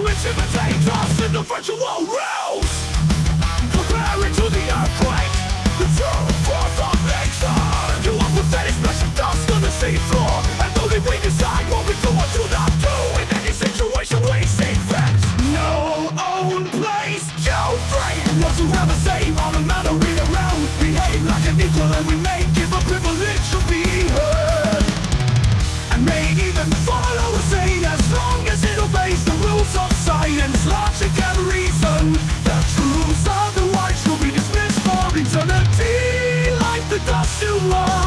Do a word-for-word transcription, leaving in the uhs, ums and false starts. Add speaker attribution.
Speaker 1: to intimidate us in the virtual realms. Preparing to the earthquake, the true force of nature. You are pathetic, splash of dust on the sea floor. And only we decide what we do or do not do. In any situation we see fit. No own place, Joe Free. Those who have a say on the matter read around. Behave like an equal and we may give a privilege to be heard. And may even follow a saying as long as it obeys the rules of science, logic and reason. The truths otherwise will be dismissed for eternity, like the dust you are.